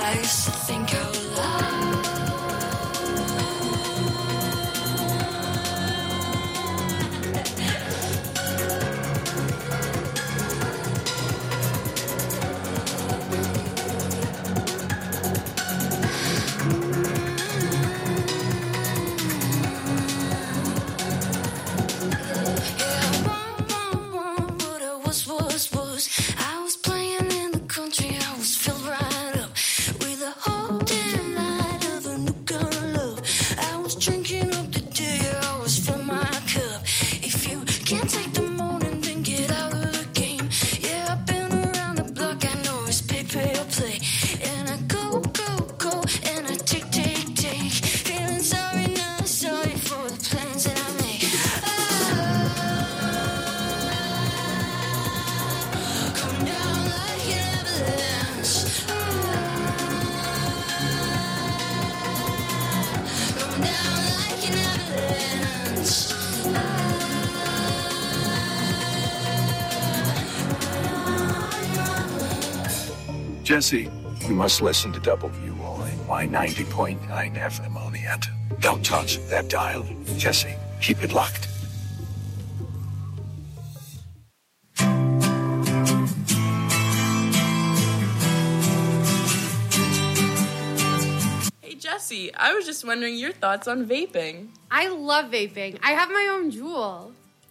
I used to think out loud. I was playing in the country, I was filled right up with a hope and light of a new kind of love. I was drinking up the day, I was filling my cup. If you can't take the morning, then get out of the game. Yeah, I've been around the block, I know it's pay or play. And I go, and I take. Feeling sorry, not sorry for the plans that I make. Come down like an avalanche. Come down like an avalanche. Jesse, you must listen to WONY 90.9 FM on the end. Don't touch that dial. Jesse, keep it locked. Hey Jesse, I was just wondering your thoughts on vaping. I love vaping. I have my own Juul.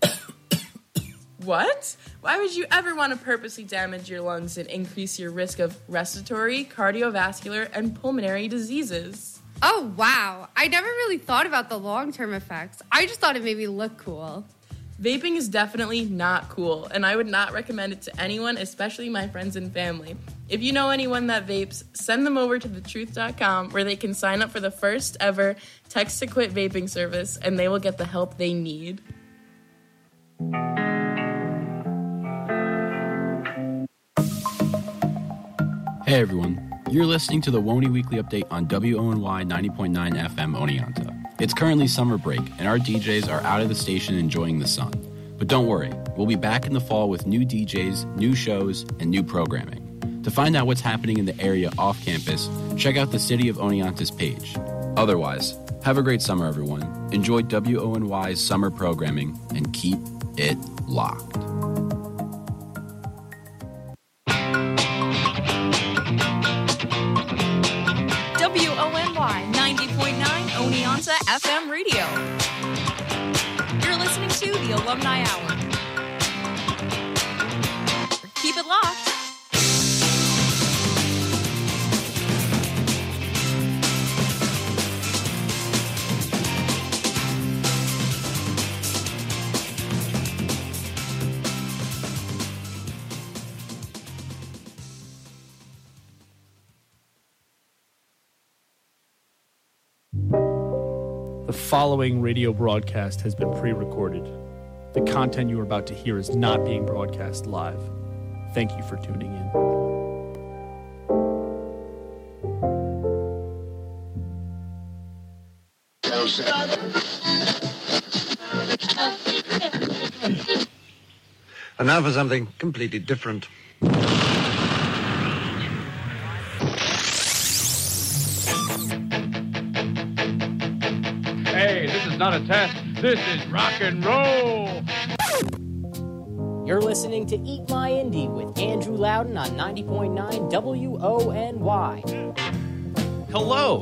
What? Why would you ever want to purposely damage your lungs and increase your risk of respiratory, cardiovascular, and pulmonary diseases? Oh, wow. I never really thought about the long-term effects. I just thought it made me look cool. Vaping is definitely not cool, and I would not recommend it to anyone, especially my friends and family. If you know anyone that vapes, send them over to thetruth.com where they can sign up for the first ever Text to Quit vaping service, and they will get the help they need. Hey everyone, you're listening to the WONY Weekly Update on WONY 90.9 FM Oneonta. It's currently summer break, and our DJs are out of the station enjoying the sun. But don't worry, we'll be back in the fall with new DJs, new shows, and new programming. To find out what's happening in the area off campus, check out the City of Oneonta's page. Otherwise, have a great summer everyone, enjoy WONY's summer programming, and keep it locked. WONY 90.9 Oneonta FM radio. You're listening to the Alumni Hour. Keep it locked. The following radio broadcast has been pre-recorded. The content you are about to hear is not being broadcast live. Thank you for tuning in. And now for something completely different. Hey, this is not a test. This is rock and roll. You're listening to Eat My Indie with Andrew Loudon on 90.9 WONY. Hello.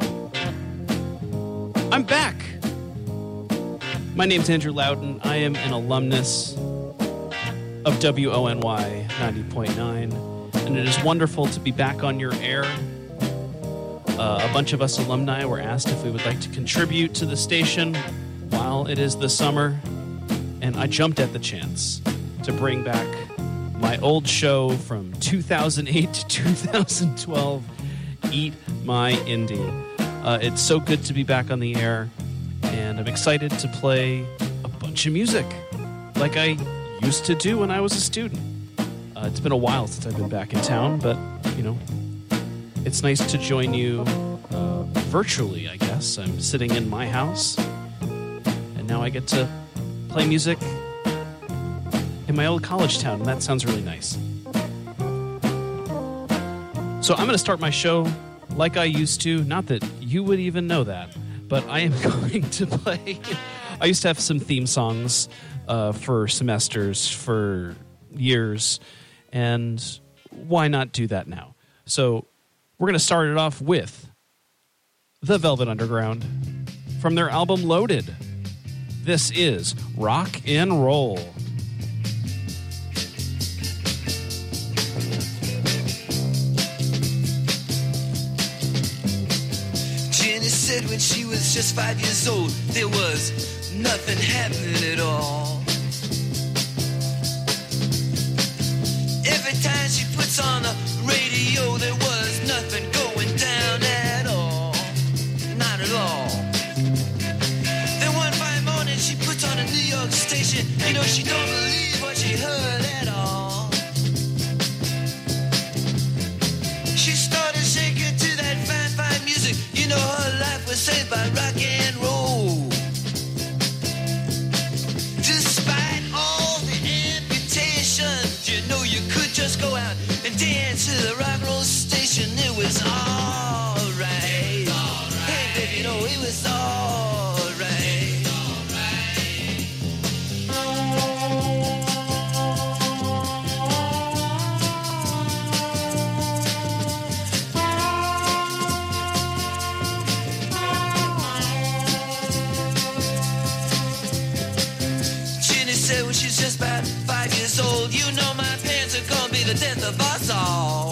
I'm back. My name's Andrew Loudon. I am an alumnus of WONY 90.9, and it is wonderful to be back on your air. A bunch of us alumni were asked if we would like to contribute to the station while it is the summer, and I jumped at the chance to bring back my old show from 2008 to 2012, Eat My Indie. It's so good to be back on the air, and I'm excited to play a bunch of music like I used to do when I was a student. It's been a while since I've been back in town, but, you know, it's nice to join you virtually, I guess. I'm sitting in my house, and now I get to play music in my old college town, and that sounds really nice. So I'm going to start my show like I used to. Not that you would even know that, but I am going to play. I used to have some theme songs for semesters, for years, and why not do that now? So we're going to start it off with The Velvet Underground from their album Loaded. This is Rock and Roll. Jenny said when she was just 5 years old, there was nothing happening at all. Every time she puts on the radio, there was nothing going down at all. Not at all. Then one fine morning she puts on a New York station. You know, she don't believe what she heard at all. She started shaking to that fine, fine music. You know, her life was saved by rock and roll. Despite all the amputations, you know you could just go out and dance to the rock and roll station. It was alright. Hey, baby, you know it was alright. Jenny said when she's just about 5 years old, you know my parents are gonna be the death of us all.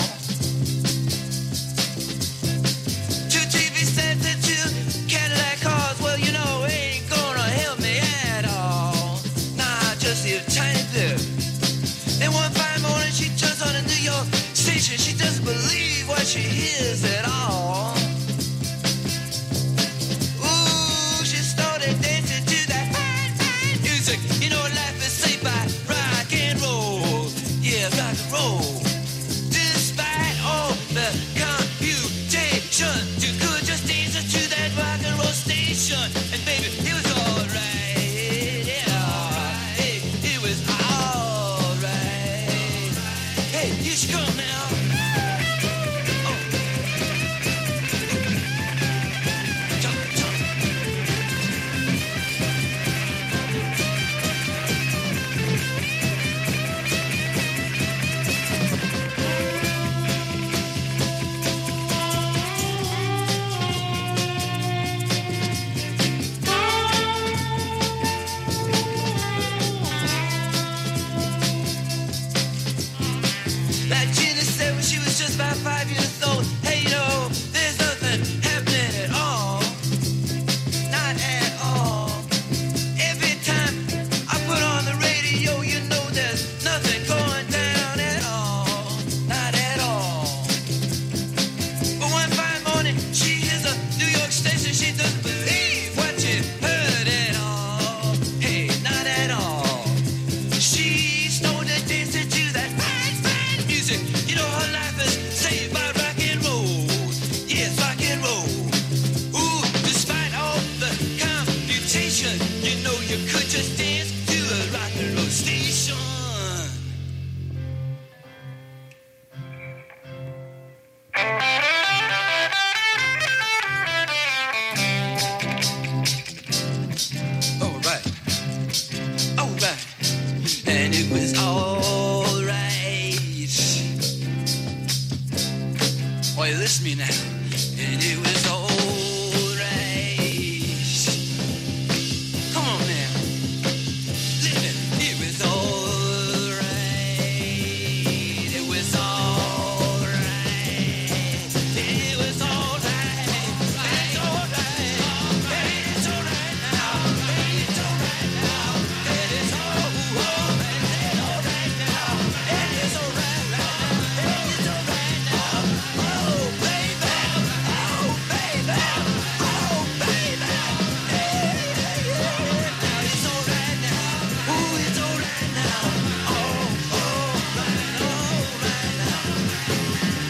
Two TV sets and two Cadillac cars, well, you know, ain't gonna help me at all. Nah, just a tiny bit. Then one fine morning she turns on a New York station. She doesn't believe what she hears at all. Ooh, she started dancing to that fine, fine music. You know, life is saved by rock and roll. Yeah, rock and roll. Despite all the computation, you could just dance to that rock and roll station. And baby, it was alright. Yeah, hey, it was alright. Hey, you should come now. Like Jenny said when she was just about 5 years old, hey, you know, there's nothing happening at all. Not at all. Every time I put on the radio, you know there's nothing going down at all. Not at all. But one fine morning, she hears a New York station. She doesn't believe what she heard at all. Hey, not at all. She started dancing to that fine, fine music. You know her life is saved by rock and roll. Yes, rock and roll. Ooh, despite all the computation, you know you could just dance to a rock and roll station. Alright. Alright. And it was alright. Oh, you listen to me now. And it was alright. Come on now. Listen. It was alright. It was alright. It was alright. It's alright. It's alright now. It's alright now. It is alright. It's alright now. It is alright now. It's alright now. Oh, baby. Oh, baby. Oh, baby. Now it's alright now. Ooh, it's alright now. Oh, alright, alright now.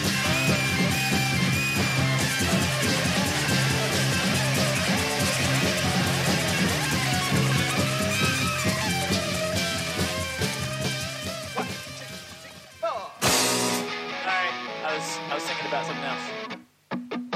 Alright, I was thinking about something else.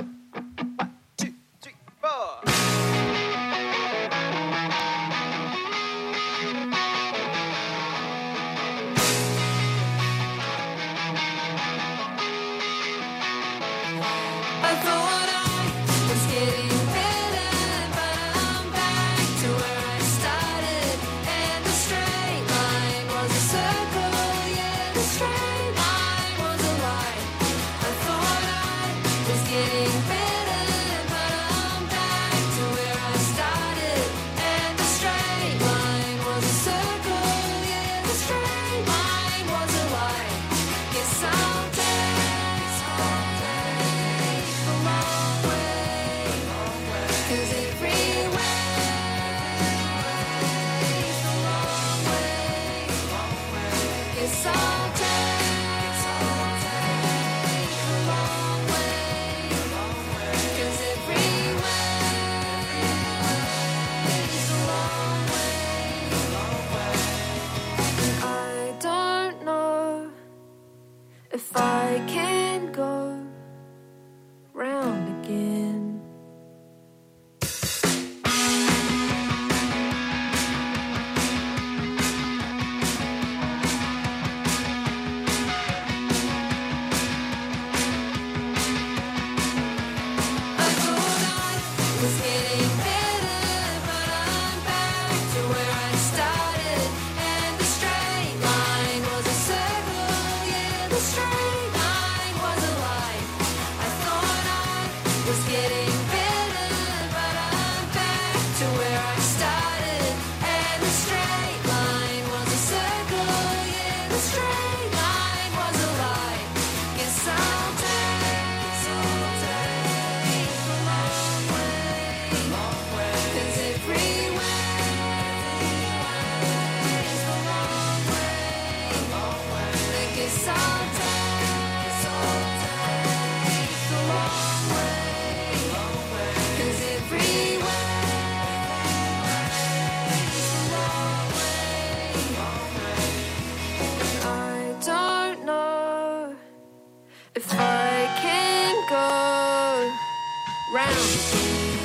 if I can go round again,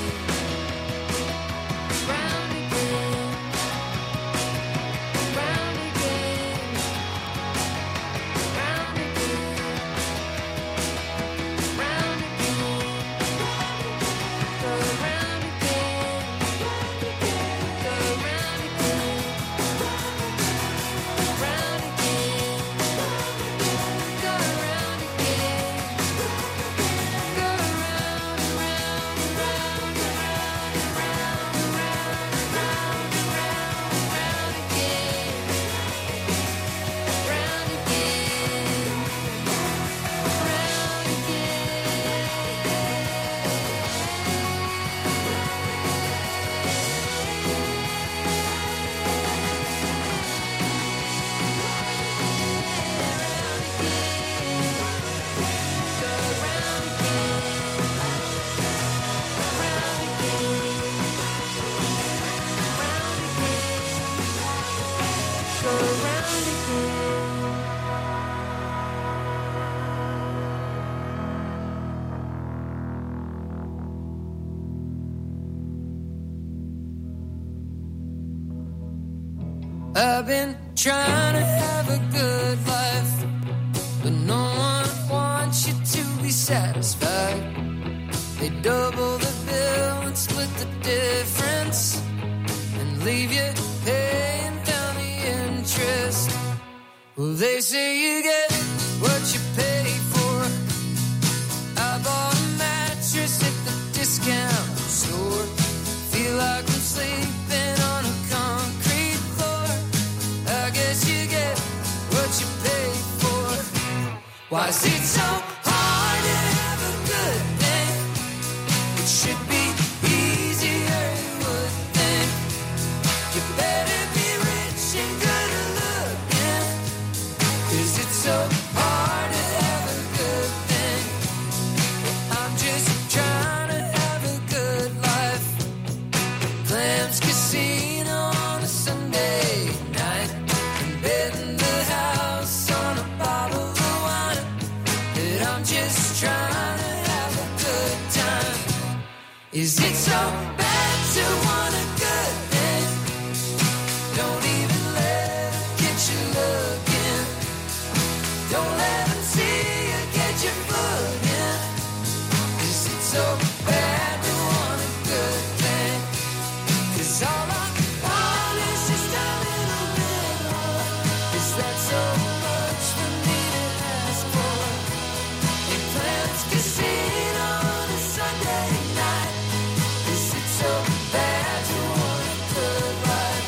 round again, round again, round again, round again, go round again, go round again, round again, go round again, go round, round, round, round, round, round, round, round again, round again, round go round again. I've been trying to have a good life, but no one wants you to be satisfied. They double the bill and split the difference and leave you paying down the interest. Well, they say you get what you pay for. I bought a mattress at the discount store. Feel like I'm sleeping on a concrete floor. I guess you get what you pay for. Why is it so hard to have a good thing? It should be easier, you would think. You better be rich and good looking, 'cause it's so hard to have a good thing. I'm just trying to have a good life. Clams Casino on a Sunday night, and betting the house on a bottle of wine. That I'm just trying to have a good time. Is it so bad to want a good thing? Don't even let it get you looking. Don't let them see you get your foot in. Is it so bad to want a good thing? 'Cause all I want is just a little bit more. Is that so much for me to ask for? In Clams Casino on a Sunday night. Is it so bad to want a good life?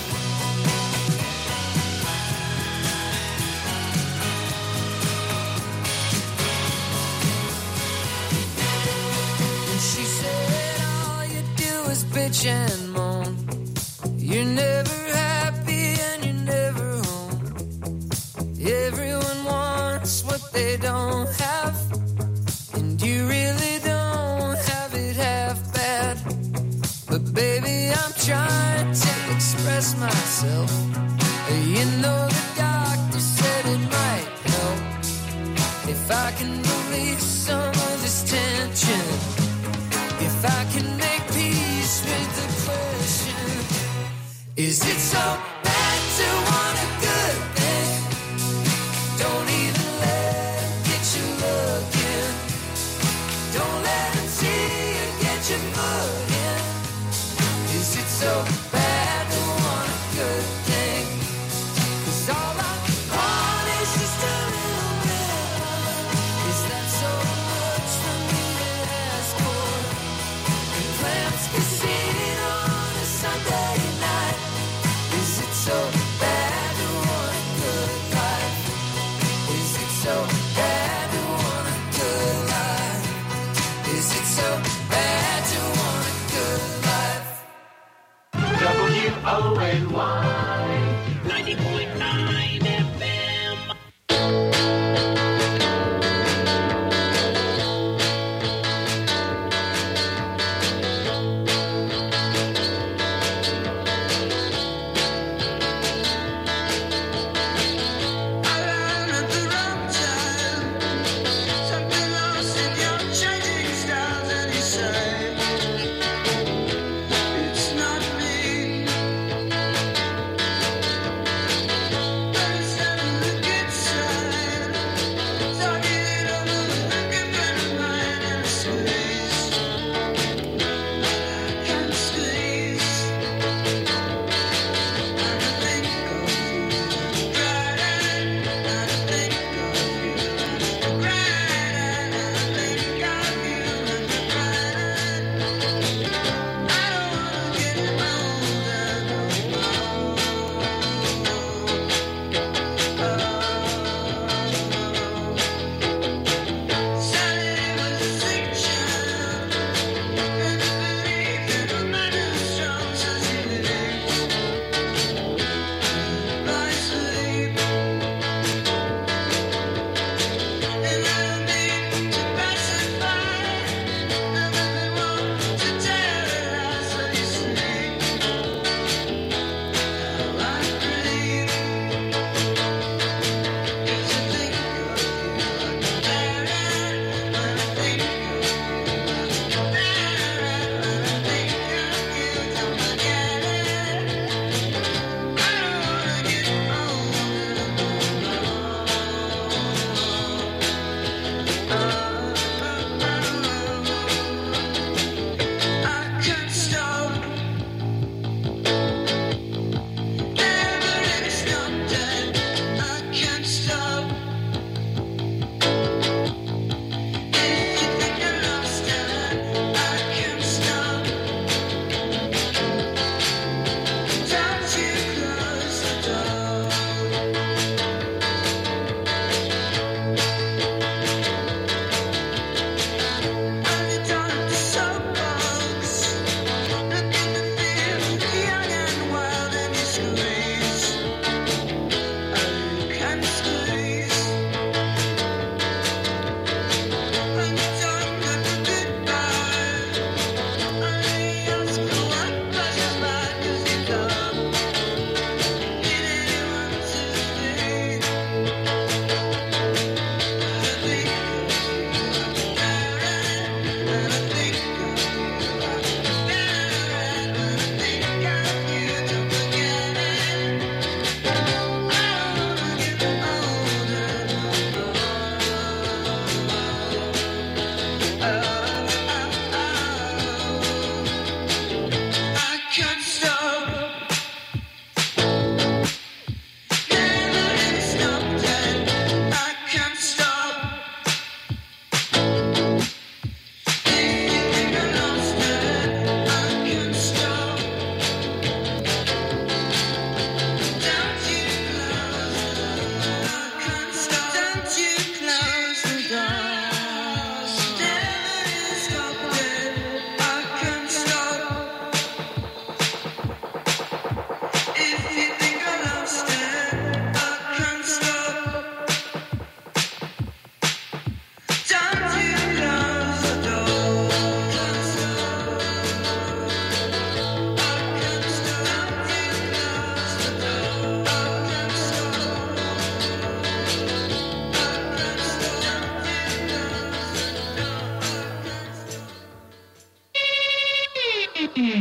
And she said all you do is bitch and moan. You're never happy and you're never home. Everyone wants what they don't have, and you really don't have it half bad. But baby, I'm trying to express myself. You know the doctor said it might help if I can release some of this tension. If I can make peace with the question, is it so bad to want a good thing? Don't even let it get you looking. Don't let them see you get your foot in. Is it so bad to want a good thing? 'Cause all I want is just a little bit more. Is that so much for me to ask for? In Clams Casino on a Sunday night. Is it so bad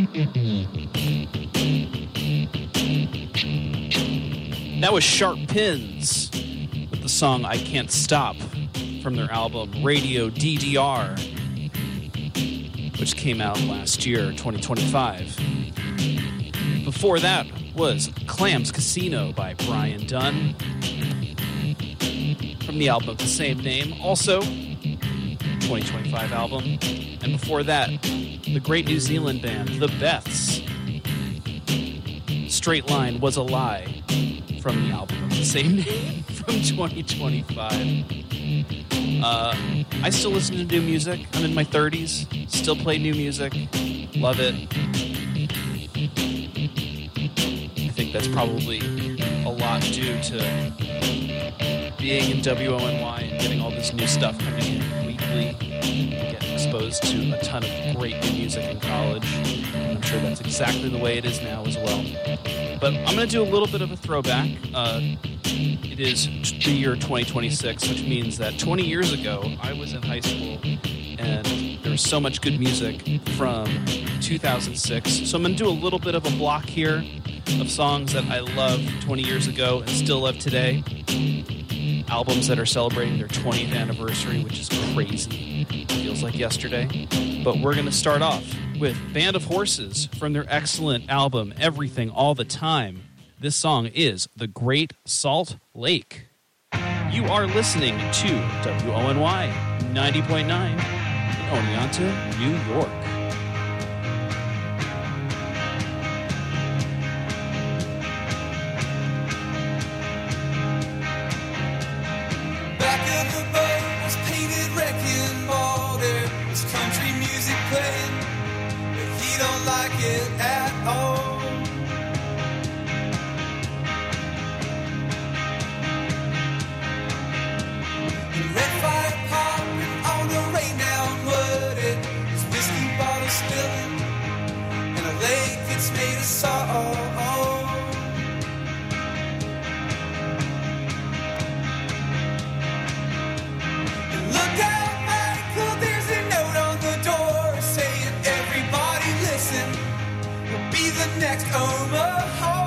That was Sharp Pins with the song I Can't Stop from their album Radio DDR, which came out last year, 2025. Before that was Clams Casino by Brian Dunn from the album of the same name, also 2025 album. And before that, the great New Zealand band The Beths, Straight Line Was a Lie, from the album of the same name from 2025. I still listen to new music. I'm in my 30s, still play new music, love it. I think that's probably a lot due to being in WONY and getting all this new stuff coming in weekly, getting exposed to a ton of great new music in college. And I'm sure that's exactly the way it is now as well. But I'm going to do a little bit of a throwback. It is the year 2026, which means that 20 years ago, I was in high school, and there was so much good music from 2006. So I'm going to do a little bit of a block here of songs that I loved 20 years ago and still love today. Albums that are celebrating their 20th anniversary, which is crazy. Feels like yesterday. But we're going to start off with Band of Horses from their excellent album, Everything All the Time. This song is The Great Salt Lake. You are listening to WONY 90.9 in Oneonta, New York. Back of the boat was painted wrecking ball. There was country music playing, but he don't like it at all. The red fire popping on the rain down wooded, his whiskey bottle spilling, and a lake that's made of salt. Look out, Michael, there's a note on the door saying, everybody listen, we'll be the next Omaha.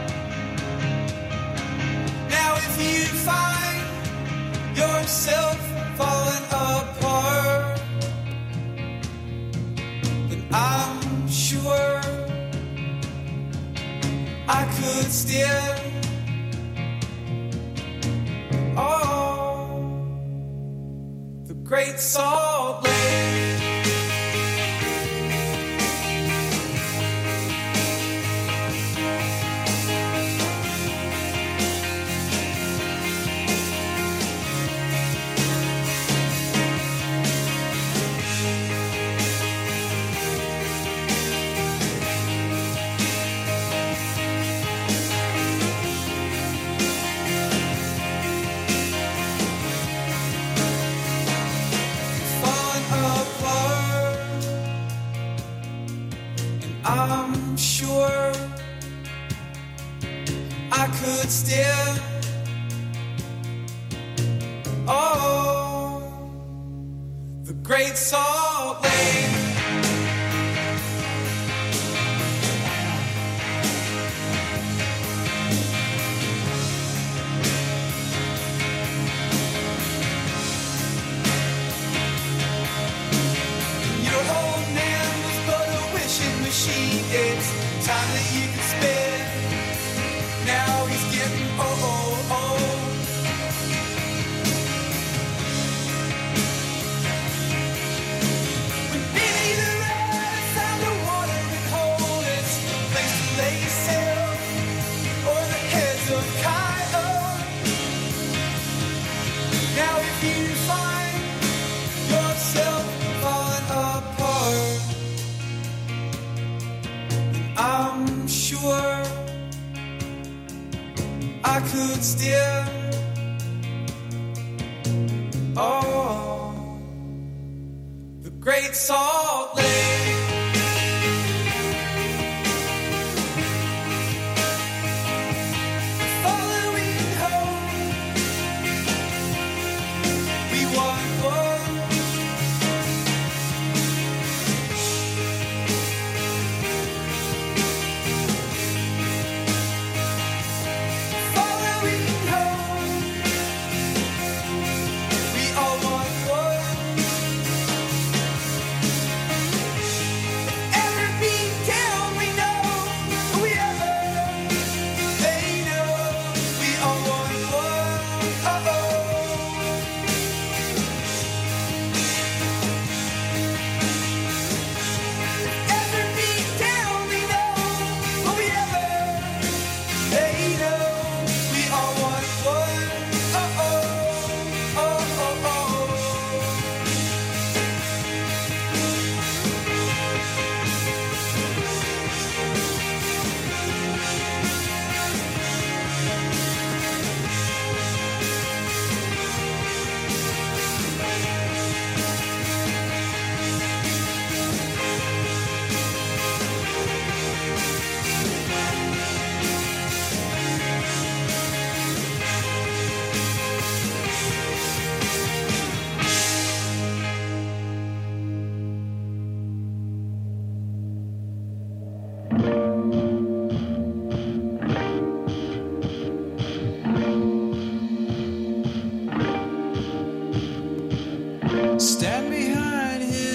Now if you find yourself falling apart, then I'm sure I could still, the Great Salt Lake. I'm sure I could still, the Great Salt Lake. Your old man was but a wishing machine. It's time that you can spend. Now he's getting old. When Billy the Rat found the watering hole, it's a place to lay yourself, or the heads of coyotes. Now if you find yourself falling apart, I'm sure I could still, the Great Salt Lake. Following home, we want one.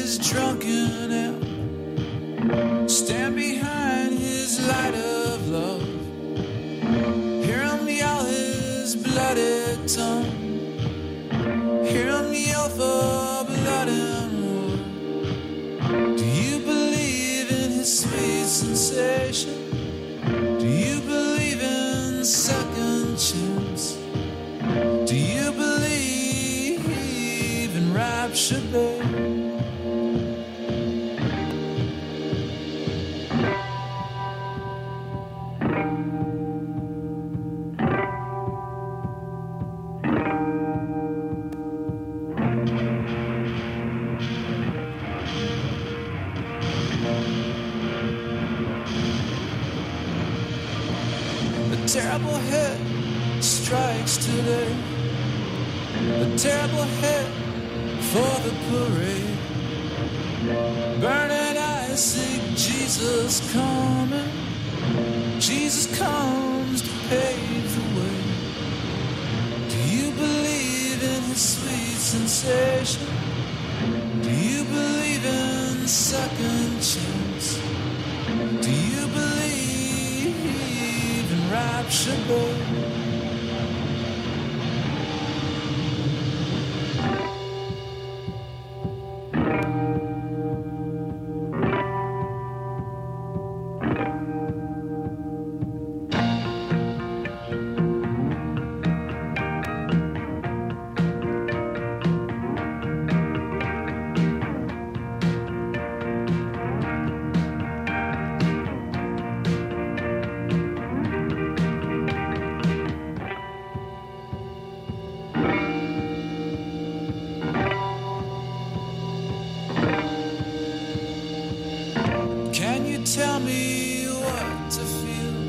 his drunken elf, stand behind his light of love, hear him yell his bloody tongue, hear him yell for blood and war. Do you believe in his sweet sensation? Do you believe in second chance? Do you believe in rapture, babe? A terrible hit strikes today. A terrible hit for the parade. Burning eyes seek Jesus coming. Jesus comes to pave the way. Do you believe in his sweet sensation? Do you believe in second chance? Do you believe in rapture, babe? Can you tell me what to feel?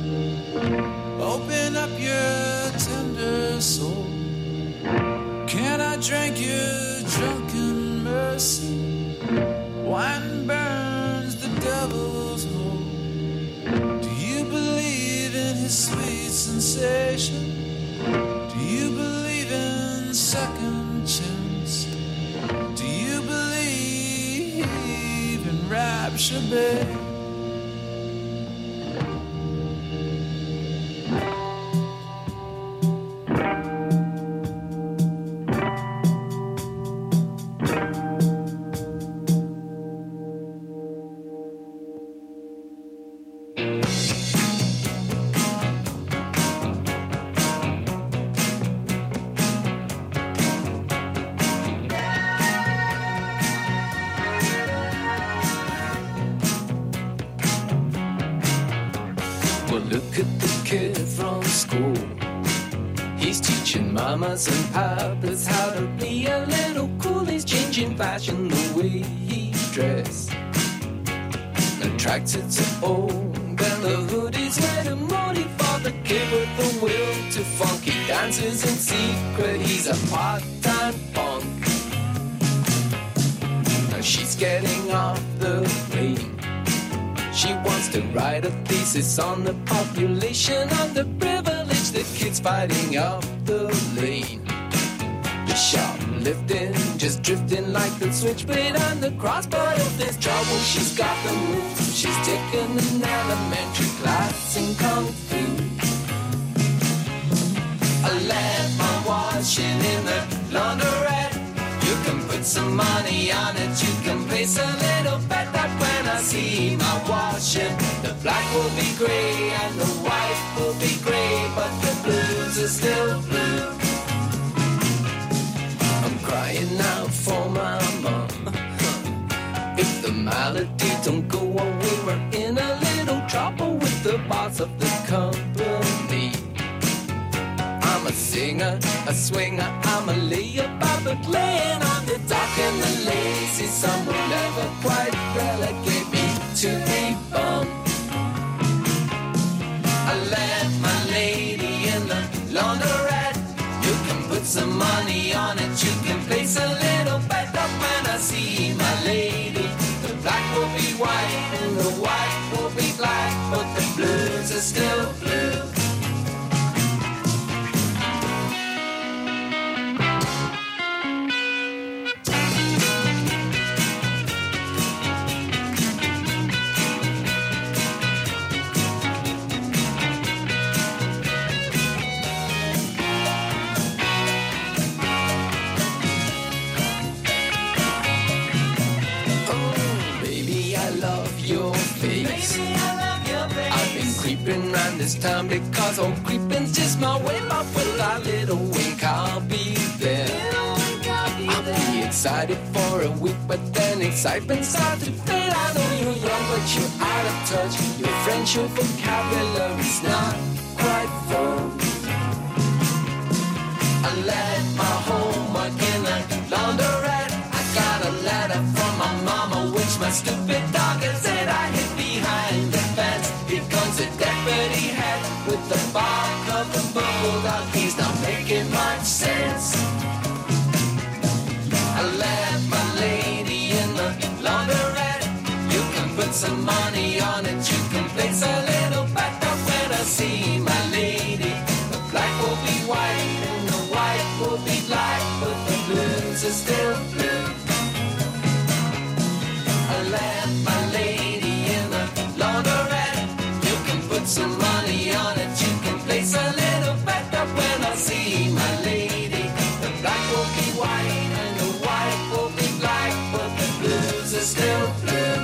Open up your tender soul. Can I drink your drunken mercy? Wine burns the devil's hole. Do you believe in his sweet sensation? Do you believe in second chance? Do you believe in rapture, babe? Well, look at the kid from school. He's teaching mamas and papas how to be a little cool. He's changing fashion the way he dress. Attracted to old, and the hoodies red and moody for the kid with the will to funky dances in secret. He's a part-time punk. Now she's getting off the plane. She wants to write a thesis on the population underprivileged, the kids fighting up the lane. The shoplifting, just drifting like the switchblade and the cross. But if there's trouble, she's got the moves. She's taken an elementary class in Kung Fu. I left my washing in the laundrette. You can put some money on it, you can place a little bet that when I see my washing, the black will be gray and the white will be gray, but the blues are still blue. I'm crying out for my mom. If the malady don't go away, we're in a little trouble with the boss of the company. I'm a singer, a swinger, I'm a layup, but playing on the dock and the lazy sun will never quite relegate me to a bum. I left my lady in the laundrette. You can put some money on it, you can place a little bet up when I see my lady. The black will be white and the white will be black, but the blues are still blue. face. I've been creeping round this town because old creeping's just my way. But with a little wink, I'll be there. I'll be excited for a week, but then excitement starts to fade. I know you're young, but you're out of touch. Your French, your vocabulary's not quite full. I left my homework in a laundrette. I got a letter from my mama, which my stupid dog had said I hid behind the fence. Here comes a deputy head with the bark of a bulldog. He's not making much sense. I left my lady in the laundrette. You can put some money on it. You can place a little bet that when I see my lady, the black will be white and the white will be black, but the blues are still blue. I left my lady in the laundrette. You can put some money on it. You can place a little bet that when I see my lady, the black will be white and the white will be black, but the blues are still blue.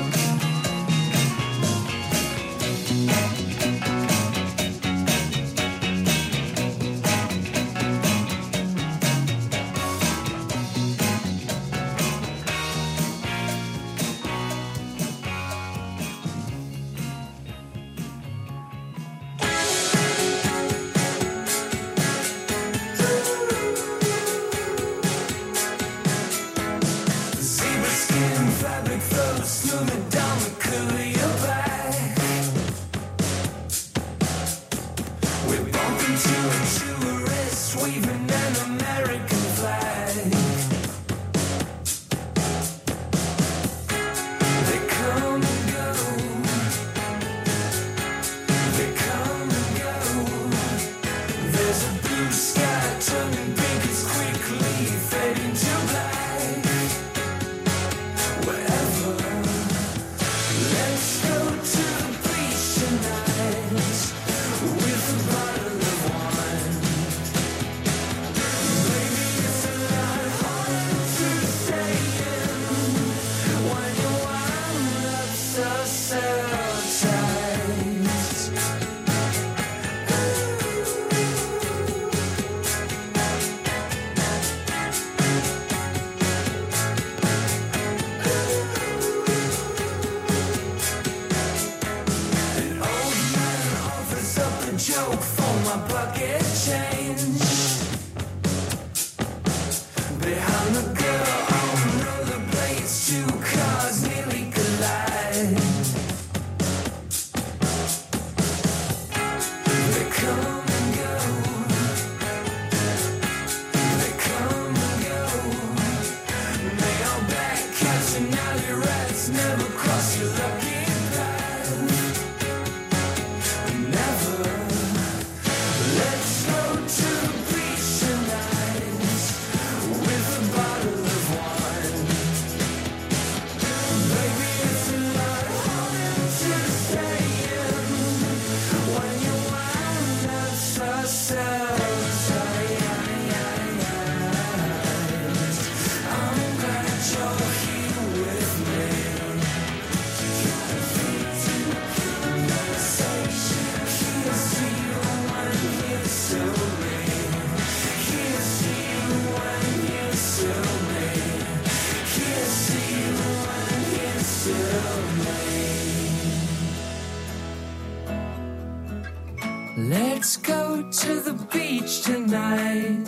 Let's go to the beach tonight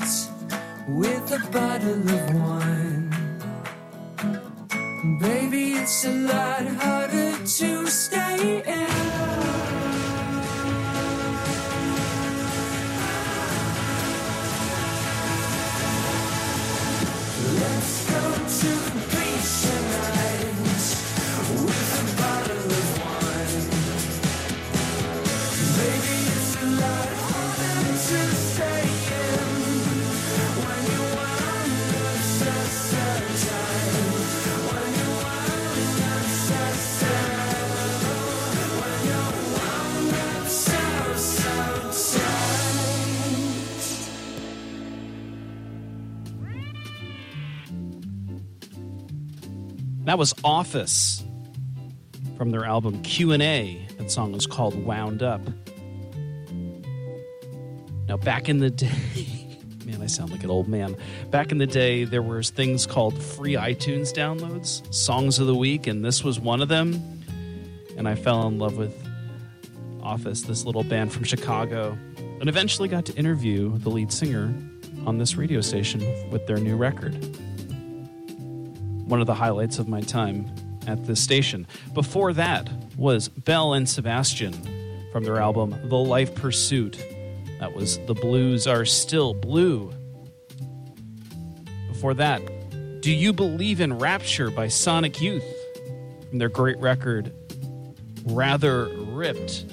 with a bottle of wine. Baby, it's a lot harder to stay in. Let's go to the beach tonight with a bottle of wine. Baby, it's a lot harder to stay in when you want so tight. When you want so when you want so tight. That was Office from their album Q&A. That song was called Wound Up. Now, back in the day, man, I sound like an old man. Back in the day, there was things called free iTunes downloads, Songs of the Week, and this was one of them. And I fell in love with Office, this little band from Chicago, and eventually got to interview the lead singer on this radio station with their new record. One of the highlights of my time at this station. Before that was Belle and Sebastian from their album The Life Pursuit. That was The Blues Are Still Blue. Before that, Do You Believe in Rapture by Sonic Youth from their great record Rather Ripped.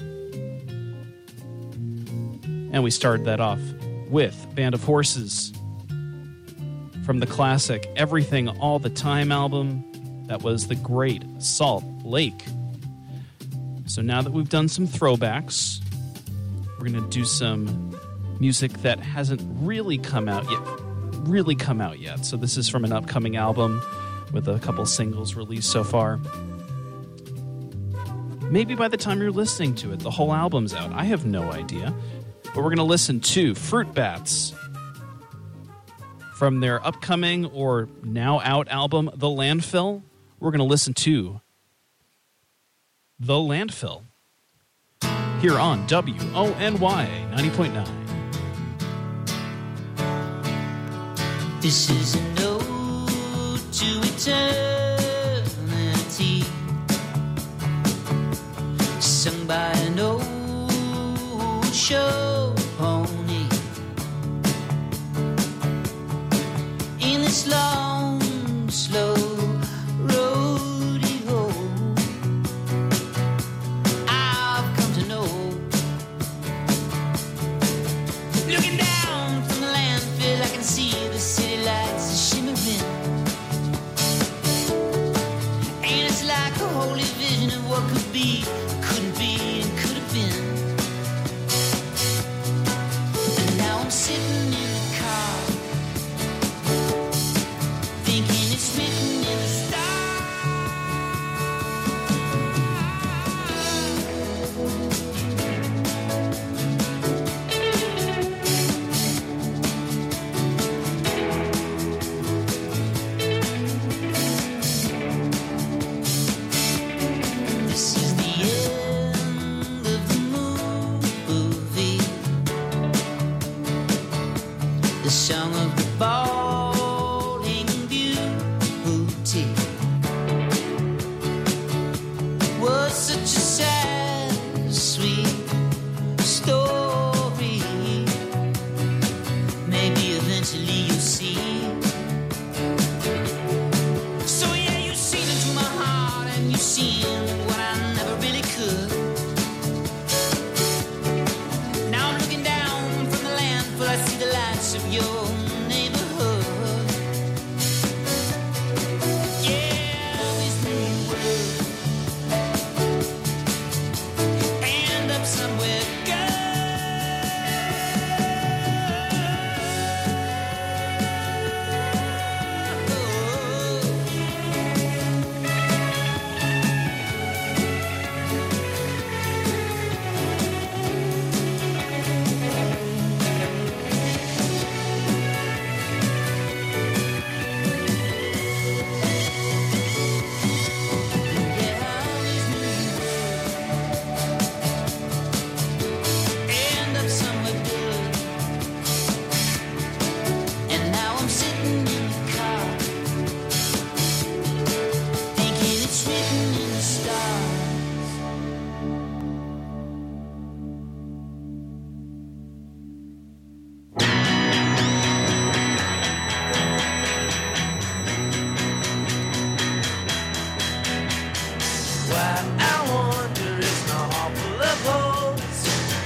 And we started that off with Band of Horses from the classic Everything All the Time album. That was the great Salt Lake. So now that we've done some throwbacks, we're going to do some music that hasn't really come out yet. So this is from an upcoming album with a couple singles released so far. Maybe by the time you're listening to it, the whole album's out. I have no idea. But we're going to listen to Fruit Bats from their upcoming or now out album, The Landfill. We're going to listen to The Landfill here on WONY 90.9. This is an ode to eternity, sung by an old show pony. In this long, slow rodeo, I've come to know. Looking down from the landfill, I can see the city lights shimmering, and it's like a holy vision of what could be, couldn't be, and could have been. And now I'm sitting in the car, thinking it's written in the This is the end of the movie, the song of the balding beauty was such a sad, sweet story. Maybe eventually you'll see. So yeah, you've seen into my heart, and you've seen what I never really could. Now I'm looking down from the landfill, I see the lights of your neighborhood. Yeah, this new world end up somewhere end up somewhere good. And now I'm sitting in the car, thinking it's written in the stars. Why I wonder is my heart full of holes.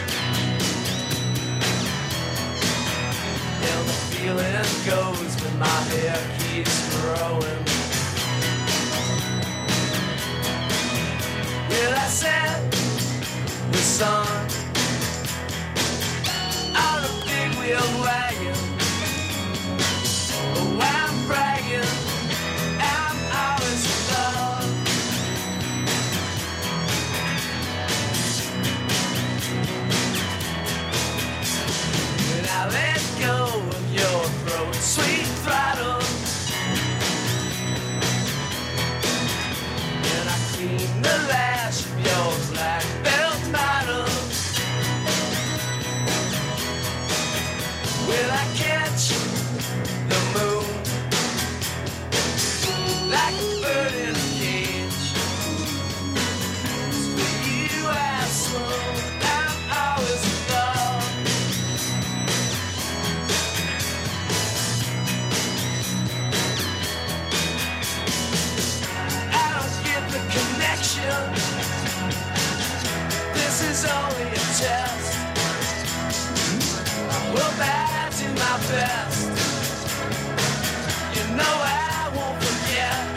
Yeah, the feeling goes when my hair keeps growing. Yeah, I said the sun on a big wheel wagon. Oh, I'm bragging, I'm always in love. you. This is only a test. Well, that's in my best. You know I won't forget.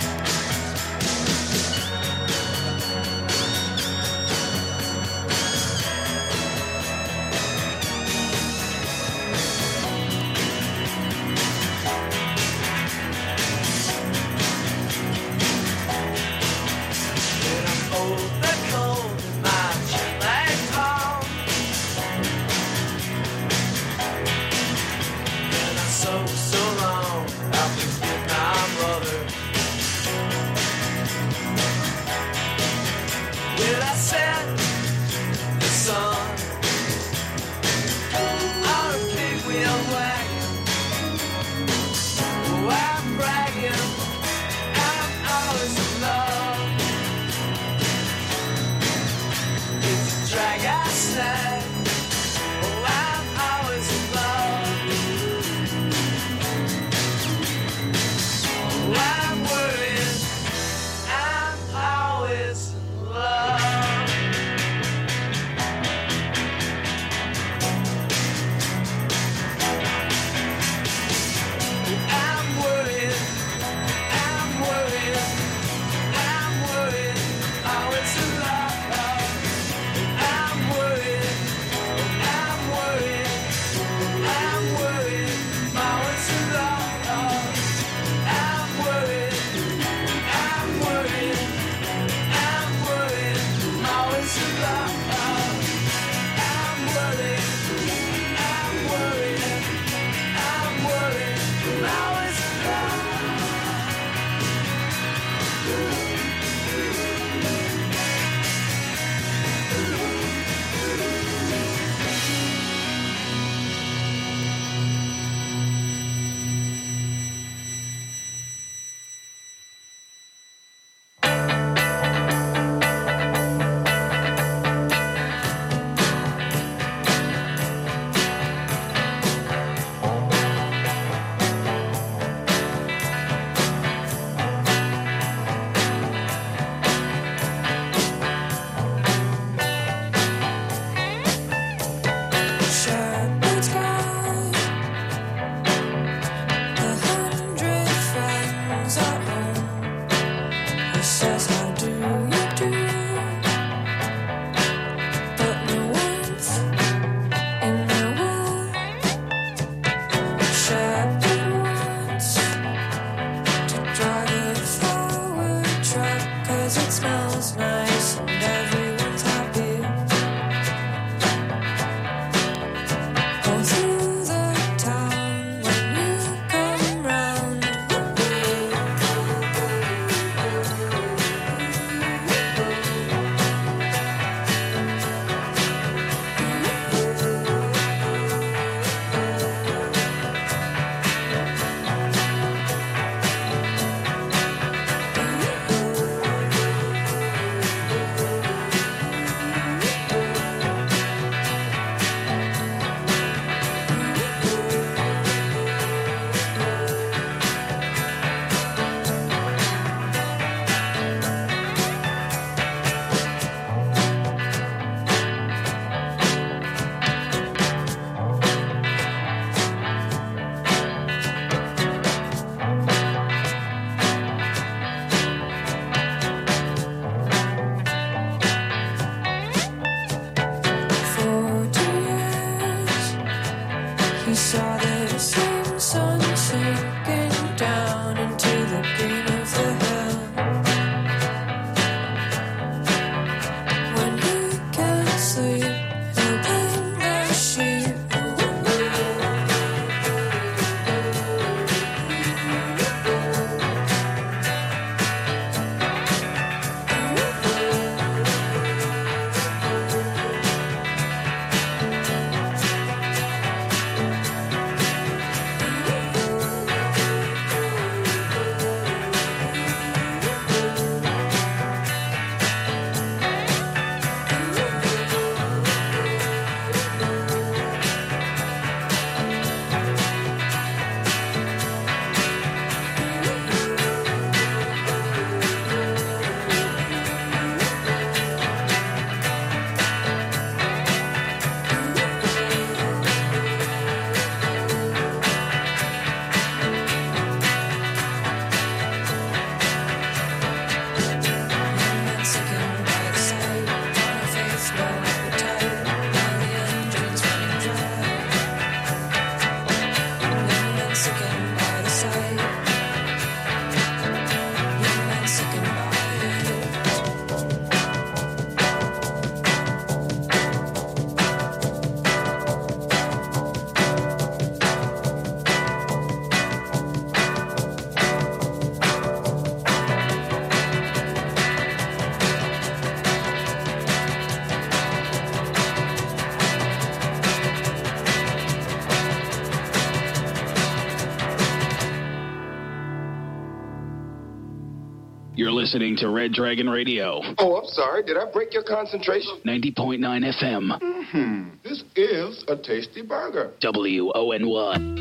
You're listening to Red Dragon Radio. Oh, I'm sorry. Did I break your concentration? 90.9 FM. This is a tasty burger. WONY.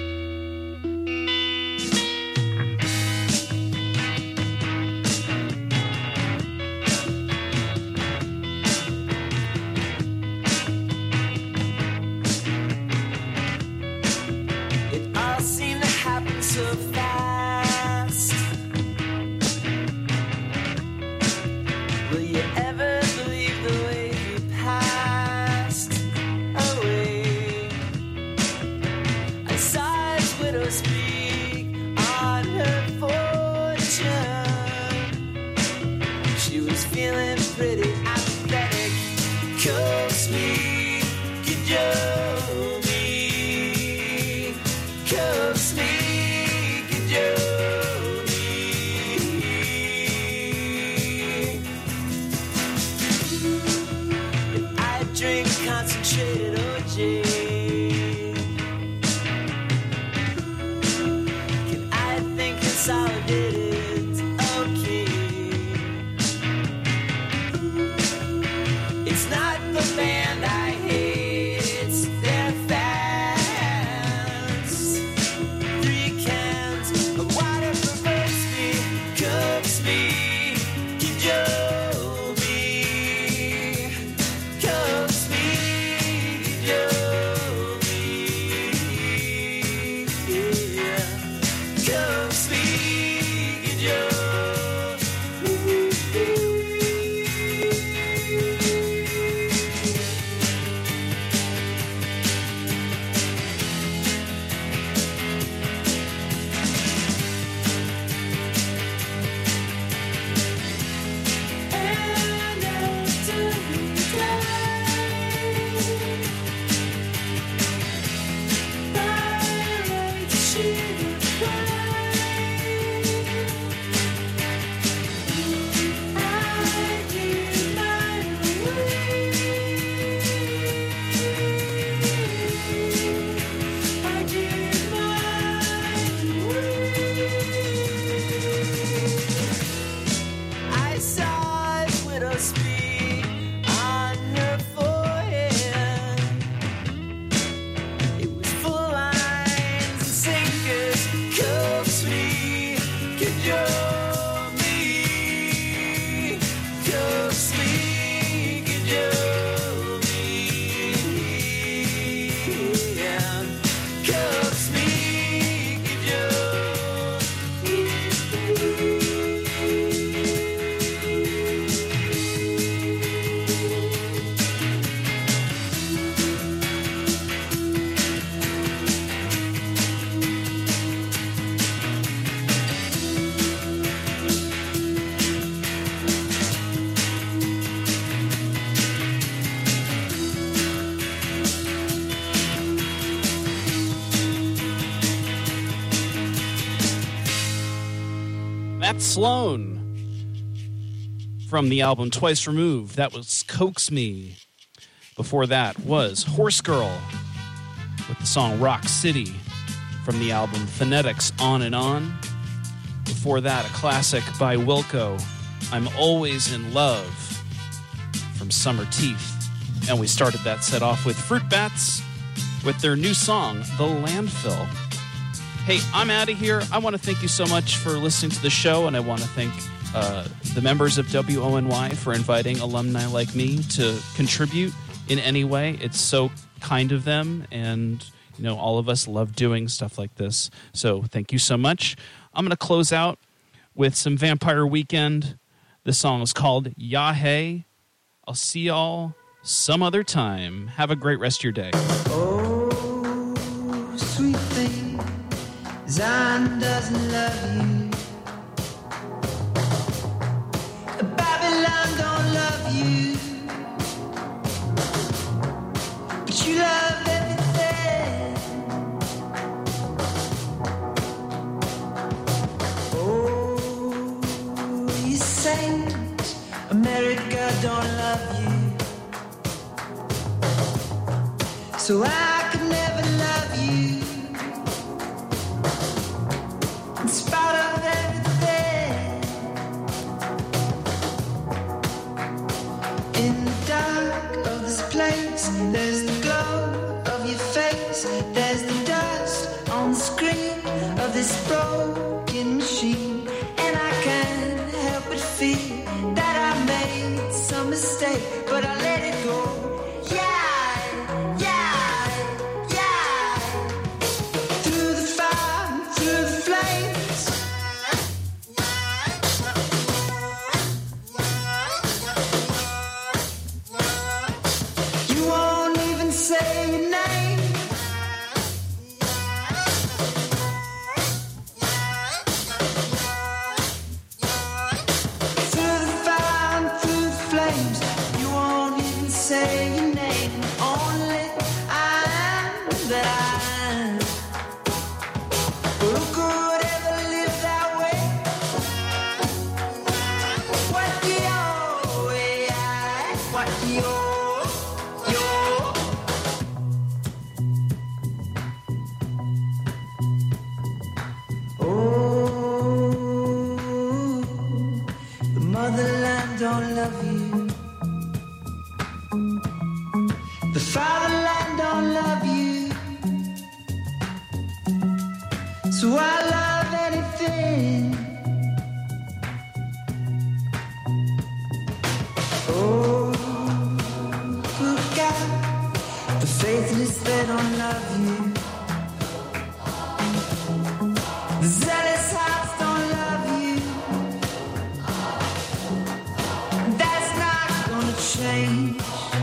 It all seemed to happen so fast. Will you ever believe the way you passed away? I saw his widow speak on her fortune. She was feeling pretty apathetic. Coax me, get you me. Coax me, get you me. I drink concentrated OJ. Can I think consolidated? Okay. It's not the band I hate, it's their fans. 3 cans of water perverts me, cooks me, get you me. Cooks me, get you me. Yeah. Cooks me, get you. And after you die, by right should I give mine away. I give mine away. I saw his widow speak on her forehead. It was full lines and sinkers. Coax me, get you me. Coax me, get you me. Yeah. Coax me, get you. Matt Sloan from the album Twice Removed. That was Coax Me. Before that was Horse Girl with the song Rock City from the album Phonetics On and On. Before that, a classic by Wilco, I'm Always in Love from Summer Teeth. And we started that set off with Fruit Bats with their new song, The Landfill. Hey, I'm out of here. I want to thank you so much for listening to the show, and I want to thank the members of WONY for inviting alumni like me to contribute in any way. It's so kind of them, and you know, all of us love doing stuff like this. So thank you so much. I'm going to close out with some Vampire Weekend. This song is called Yahé. I'll see y'all some other time. Have a great rest of your day. Oh, sweet thing, Zion doesn't love you. Babylon don't love you. But you love everything. Oh, you saint, America don't love you. So I could never love you. In spite of everything. admit that I made some mistake, but I let it go. Yeah, yeah, yeah. Through the fire, through the flames. You won't even say your name. Through the fire and through the flames, you won't even say your name. Only I am that I am. But who could ever live that way? What your way, what your the motherland don't love you. The fatherland don't love you. So I love anything. Oh, good God, the faithless they don't love you. The zealous hearts don't love you. That's not gonna change.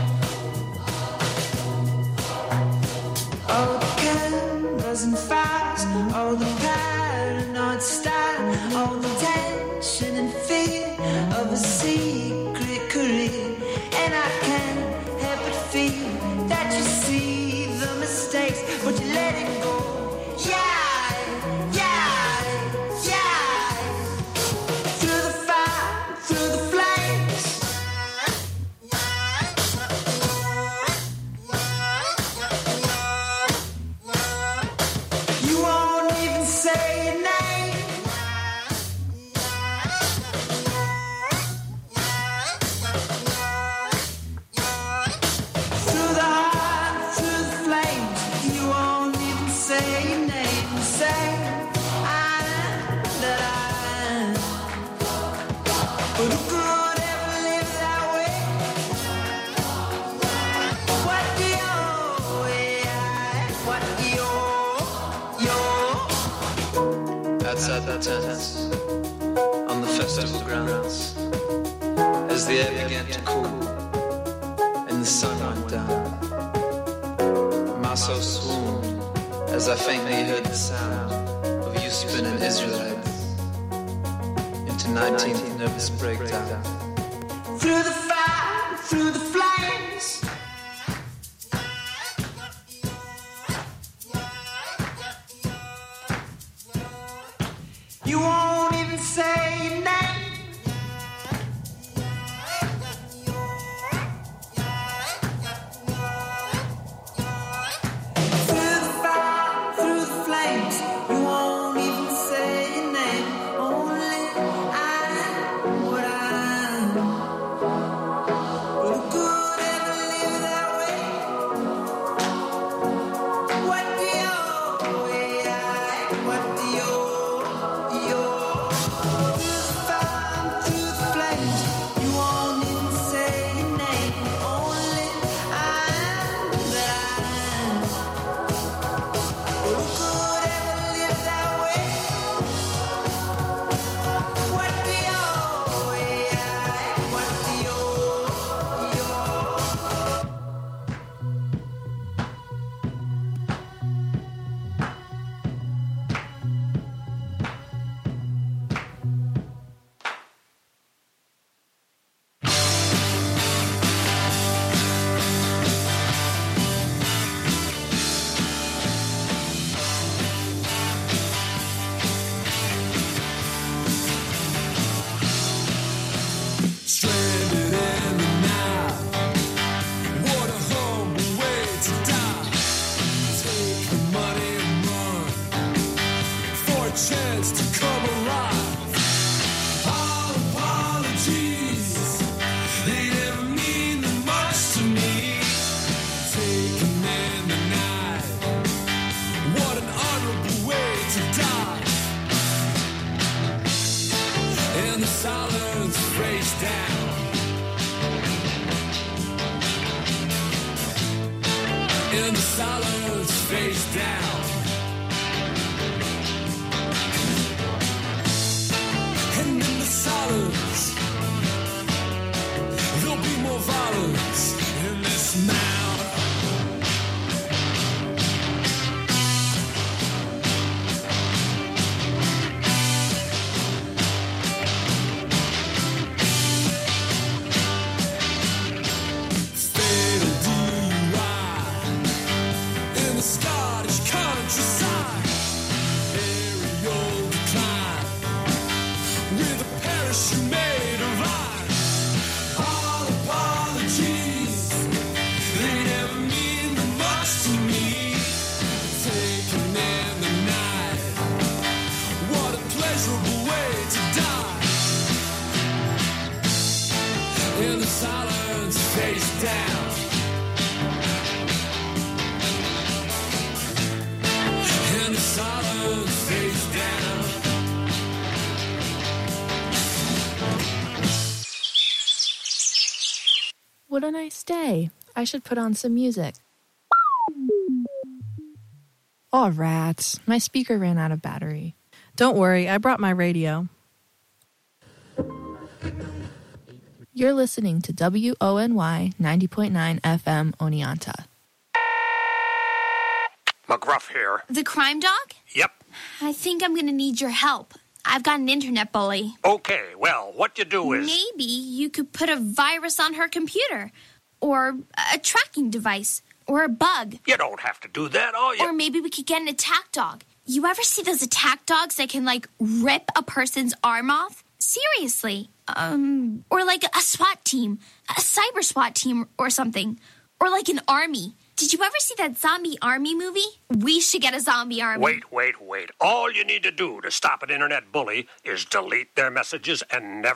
All the cameras and fires, all the paranoid style, all the tension and fear of a secret career. And I can't help but feel that you see the mistakes, but you let it go. Yeah, yeah, yeah. Through the fire, through the flames. You won't even say your name. Through the heart, through the flames, you won't even say your name. Say I am that I am. But who could ever live that way? What your way, what your Outside the tents, on the festival grounds, as the air began to cool and the sun went down, my soul swooned as I faintly heard the sound of you spinning Israelites into 19th nervous breakdown. through the fire, through the flames. You won't even say your name. Through the fire, through the flames, you won't even say your name. Only I am what I am. But who could ever in the silence, face down. And in the silence, there'll be more violence in this mound. Scottish countryside, aerial decline, with a parachute made of iron. All apologies, they never mean much to me. Taken in the night, what a pleasurable way to die. In the silence, face down. Silence, face down. What a nice day. I should put on some music. Aw, rats. My speaker ran out of battery. Don't worry, I brought my radio. You're listening to WONY 90.9 FM Oneonta. McGruff here. The crime dog? Yep. I think I'm going to need your help. I've got an internet bully. Okay, well, what you do is... Maybe you could put a virus on her computer. Or a tracking device. Or a bug. You don't have to do that, all you... Or maybe we could get an attack dog. You ever see those attack dogs that can, rip a person's arm off? Seriously. Or like a SWAT team. A cyber SWAT team or something. Or like an army. Did you ever see that zombie army movie? We should get a zombie army. Wait. All you need to do to stop an internet bully is delete their messages and never